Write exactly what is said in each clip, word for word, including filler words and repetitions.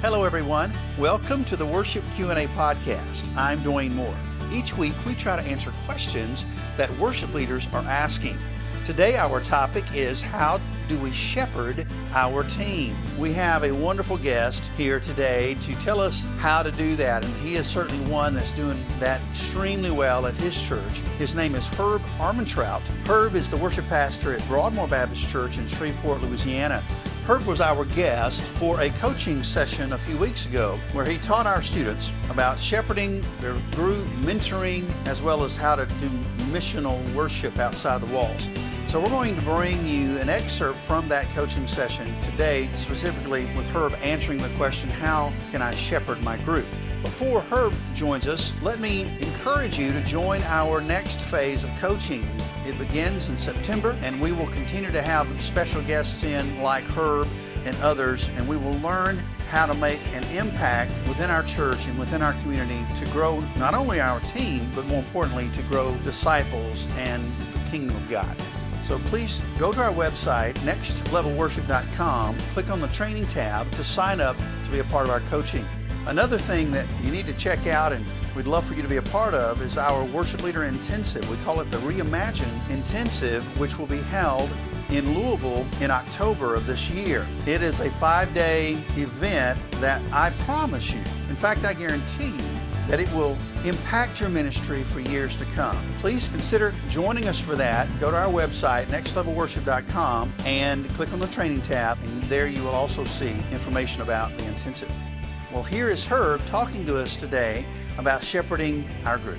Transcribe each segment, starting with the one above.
Hello, everyone. Welcome to the Worship Q and A podcast. I'm Dwayne Moore. Each week, we try to answer questions that worship leaders are asking. Today, our topic is how do we shepherd our team? We have a wonderful guest here today to tell us how to do that, and he is certainly one that's doing that extremely well at his church. His name is Herb Armentrout. Herb is the worship pastor at Broadmoor Baptist Church in Shreveport, Louisiana. Herb was our guest for a coaching session a few weeks ago where he taught our students about shepherding their group, mentoring, as well as how to do missional worship outside the walls. So we're going to bring you an excerpt from that coaching session today, specifically with Herb answering the question, how can I shepherd my group? Before Herb joins us, let me encourage you to join our next phase of coaching. It begins in September, and we will continue to have special guests in like Herb and others, and we will learn how to make an impact within our church and within our community to grow not only our team, but more importantly, to grow disciples and the kingdom of God. So please go to our website, next level worship dot com, click on the training tab to sign up to be a part of our coaching. Another thing that you need to check out, and we'd love for you to be a part of, is our Worship Leader Intensive. We call it the Reimagine Intensive, which will be held in Louisville in October of this year. It is a five-day event that I promise you, in fact, I guarantee you, that it will impact your ministry for years to come. Please consider joining us for that. Go to our website, next level worship dot com, and click on the training tab, and there you will also see information about the intensive. Well, here is Herb talking to us today about shepherding our group.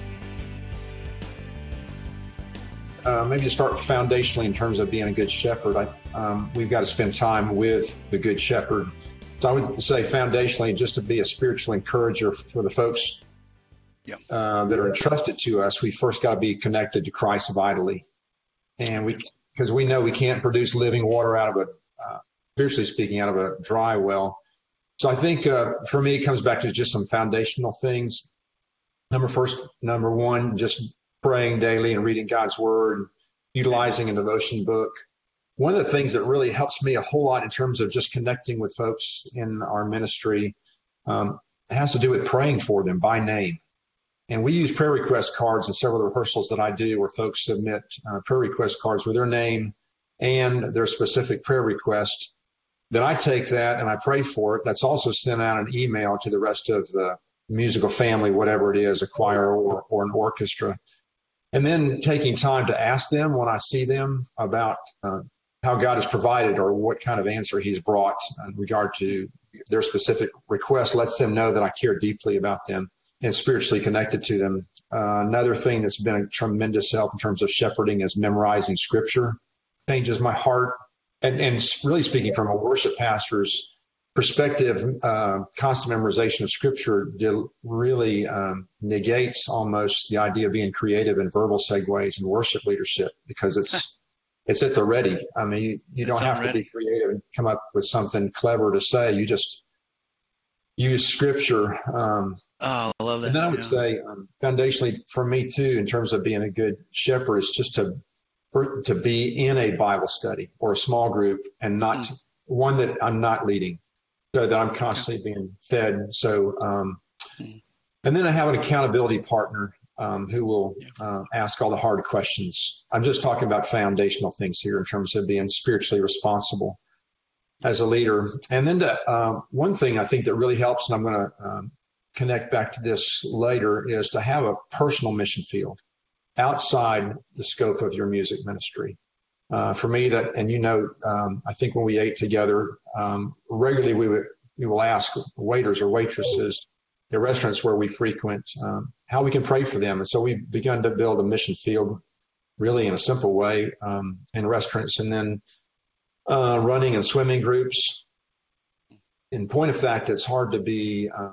Uh, maybe to start foundationally in terms of being a good shepherd, I, um, we've got to spend time with the good shepherd. So I would say foundationally, just to be a spiritual encourager for the folks yeah. uh, that are entrusted to us, we first got to be connected to Christ vitally. And we, because we know we can't produce living water out of a, uh, spiritually speaking, out of a dry well. So I think uh, for me, it comes back to just some foundational things. Number first, number one, just praying daily and reading God's word, utilizing a devotion book. One of the things that really helps me a whole lot in terms of just connecting with folks in our ministry um, has to do with praying for them by name. And we use prayer request cards in several of the rehearsals that I do where folks submit uh, prayer request cards with their name and their specific prayer request. Then I take that and I pray for it. That's also sent out an email to the rest of the musical family, whatever it is, a choir or, or an orchestra. And then taking time to ask them when I see them about uh, how God has provided or what kind of answer he's brought in regard to their specific request, lets them know that I care deeply about them and spiritually connected to them. Uh, another thing that's been a tremendous help in terms of shepherding is memorizing scripture. Changes my heart. And, and really speaking from a worship pastor's perspective, uh, constant memorization of scripture really um, negates almost the idea of being creative in verbal segues and worship leadership because it's it's at the ready. I mean, you, you don't have to be creative and come up with something clever to say. You just use scripture. Um, oh, I love that. And then I would yeah. say um, foundationally for me too, in terms of being a good shepherd, is just to For, to be in a Bible study or a small group and not mm. one that I'm not leading, so that I'm constantly yeah. being fed. So, um, mm. and then I have an accountability partner um, who will yeah. uh, ask all the hard questions. I'm just talking about foundational things here in terms of being spiritually responsible as a leader. And then to, uh, one thing I think that really helps, and I'm going to um, connect back to this later, is to have a personal mission field outside the scope of your music ministry. Uh, for me, that, and you know, um, I think when we ate together, um, regularly we would, we will ask waiters or waitresses at restaurants where we frequent, um, how we can pray for them. And so we've begun to build a mission field really in a simple way, um, in restaurants, and then, uh, running and swimming groups. In point of fact, it's hard to be, uh,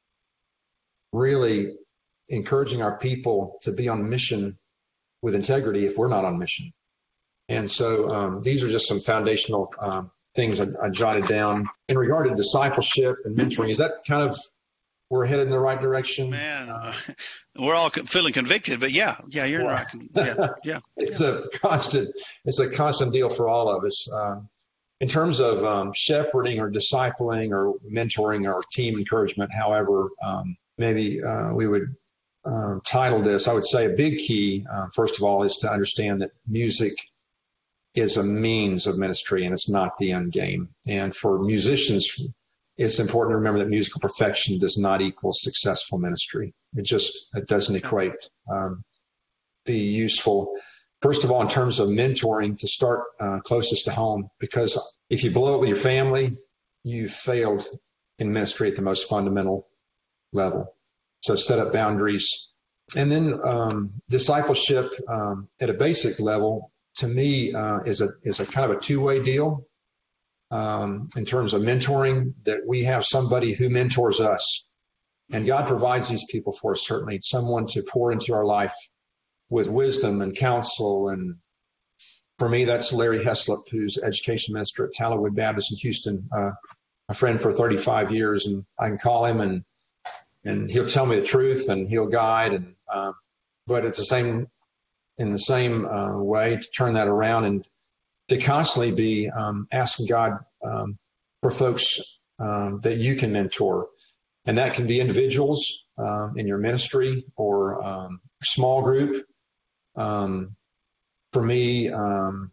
really encouraging our people to be on mission with integrity if we're not on mission. And so um, these are just some foundational um, things I, I jotted down. In regard to discipleship and mentoring, is that kind of, we're headed in the right direction? Man, uh, we're all feeling convicted, but yeah, yeah, you're yeah. right. Yeah, yeah. It's yeah. a constant, it's a constant deal for all of us. Uh, in terms of um, shepherding or discipling or mentoring or team encouragement, however, um, maybe uh, we would um, title this, I would say a big key, uh, first of all, is to understand that music is a means of ministry and it's not the end game. And for musicians, it's important to remember that musical perfection does not equal successful ministry. It just it doesn't equate, um, be useful. First of all, in terms of mentoring, to start uh, closest to home, because if you blow it with your family, you failed in ministry at the most fundamental level. So set up boundaries. And then um, discipleship um, at a basic level, to me, uh, is a is a kind of a two-way deal um, in terms of mentoring, that we have somebody who mentors us. And God provides these people for us, certainly, someone to pour into our life with wisdom and counsel. And for me, that's Larry Heslop, who's education minister at Tallowood Baptist in Houston, uh, a friend for thirty-five years. And I can call him and and he'll tell me the truth and he'll guide. And uh, but it's the same in the same uh, way to turn that around and to constantly be um, asking God um, for folks um, that you can mentor. And that can be individuals um, in your ministry or um, small group. Um, for me, um,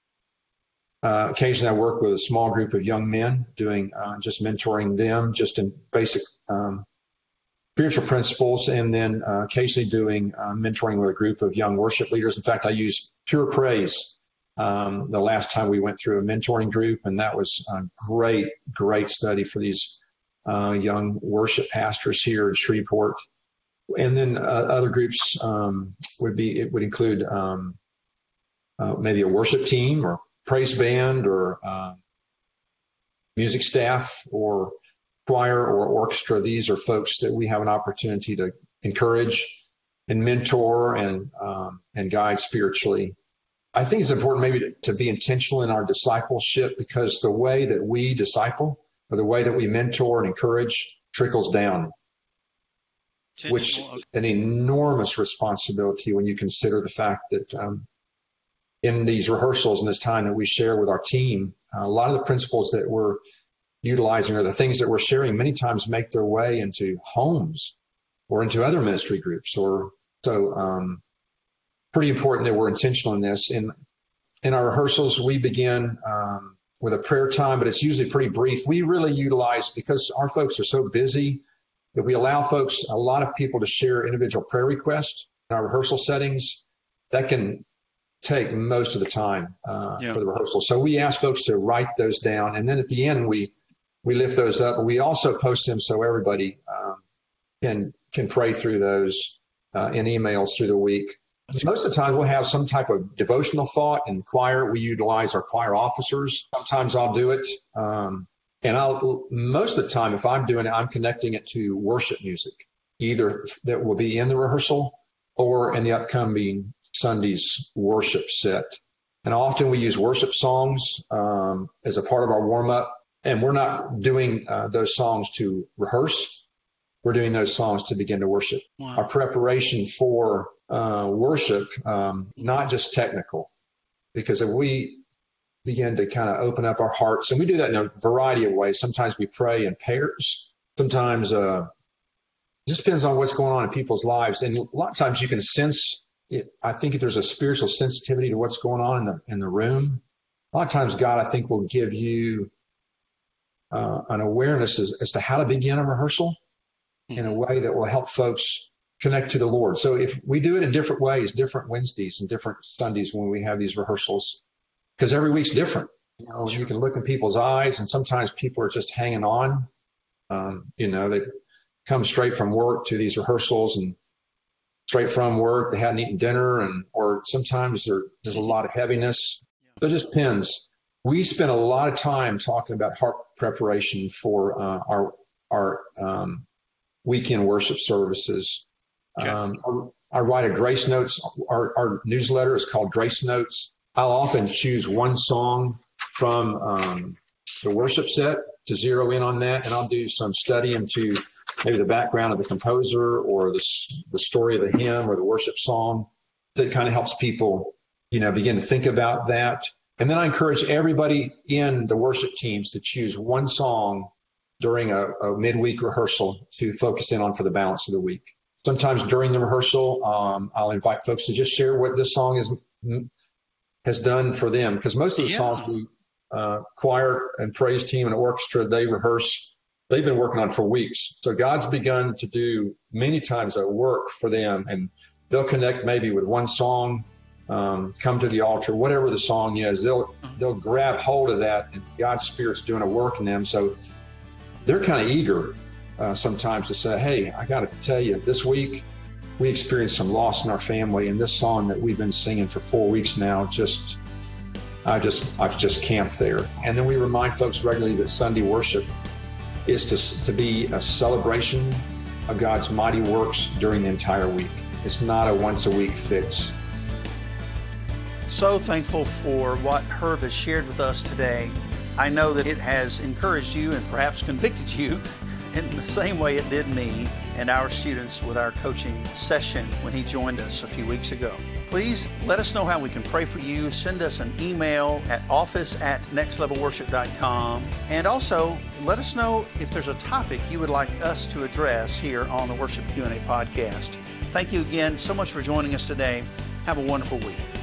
uh, occasionally I work with a small group of young men doing uh, just mentoring them just in basic um, spiritual principles, and then uh, occasionally doing uh, mentoring with a group of young worship leaders. In fact, I use Pure Praise um, the last time we went through a mentoring group, and that was a great, great study for these uh, young worship pastors here in Shreveport. And then uh, other groups um, would be, it would include um, uh, maybe a worship team or praise band or uh, music staff or choir or orchestra. These are folks that we have an opportunity to encourage and mentor and um, and guide spiritually. I think it's important maybe to, to be intentional in our discipleship, because the way that we disciple or the way that we mentor and encourage trickles down, which is an enormous responsibility when you consider the fact that um, in these rehearsals and this time that we share with our team, uh, a lot of the principles that we're utilizing or the things that we're sharing many times make their way into homes or into other ministry groups. Or so um, pretty important that we're intentional in this. In, in our rehearsals, we begin um, with a prayer time, but it's usually pretty brief. We really utilize, because our folks are so busy, if we allow folks, a lot of people to share individual prayer requests in our rehearsal settings, that can take most of the time uh, yeah. for the rehearsal. So we ask folks to write those down. And then at the end, we we lift those up. We also post them so everybody um, can can pray through those uh, in emails through the week. Most of the time, we'll have some type of devotional thought. In choir, we utilize our choir officers. Sometimes I'll do it. Um, And I'll, most of the time, if I'm doing it, I'm connecting it to worship music, either that will be in the rehearsal or in the upcoming Sunday's worship set. And often we use worship songs um, as a part of our warm-up. And we're not doing uh, those songs to rehearse. We're doing those songs to begin to worship. Wow. Our preparation for uh, worship, um, not just technical, because if we begin to kind of open up our hearts. And we do that in a variety of ways. Sometimes we pray in pairs. Sometimes uh, it just depends on what's going on in people's lives. And a lot of times you can sense it. I think if there's a spiritual sensitivity to what's going on in the in the room, a lot of times God, I think, will give you uh, an awareness as, as to how to begin a rehearsal in a way that will help folks connect to the Lord. So if we do it in different ways, different Wednesdays and different Sundays when we have these rehearsals, because every week's different. You know, sure. You can look in people's eyes, and sometimes people are just hanging on. Um, you know, they've come straight from work to these rehearsals, and straight from work, they hadn't eaten dinner, and or sometimes there, there's a lot of heaviness. So it just depends. We spend a lot of time talking about heart preparation for uh, our our um, weekend worship services. Okay. Um, I, I write a Grace Notes. Our, our newsletter is called Grace Notes. I'll often choose one song from um, the worship set to zero in on that, and I'll do some study into maybe the background of the composer or the, the story of the hymn or the worship song that kind of helps people, you know, begin to think about that. And then I encourage everybody in the worship teams to choose one song during a, a midweek rehearsal to focus in on for the balance of the week. Sometimes during the rehearsal, um, I'll invite folks to just share what this song is, has done for them. Because most of the yeah. songs we uh, choir and praise team and orchestra, they rehearse, they've been working on for weeks. So God's begun to do many times a work for them, and they'll connect maybe with one song, um, come to the altar, whatever the song is, they'll they'll grab hold of that, and God's Spirit's doing a work in them. So they're kind of eager uh, sometimes to say, hey, I got to tell you, this week we experienced some loss in our family, and this song that we've been singing for four weeks now, just I just I've just camped there. And then we remind folks regularly that Sunday worship is to to be a celebration of God's mighty works during the entire week. It's not a once a week fix. So thankful for what Herb has shared with us today. I know that it has encouraged you and perhaps convicted you in the same way it did me and our students with our coaching session when he joined us a few weeks ago. Please let us know how we can pray for you. Send us an email at office at next level worship dot com. And also let us know if there's a topic you would like us to address here on the Worship Q and A podcast. Thank you again so much for joining us today. Have a wonderful week.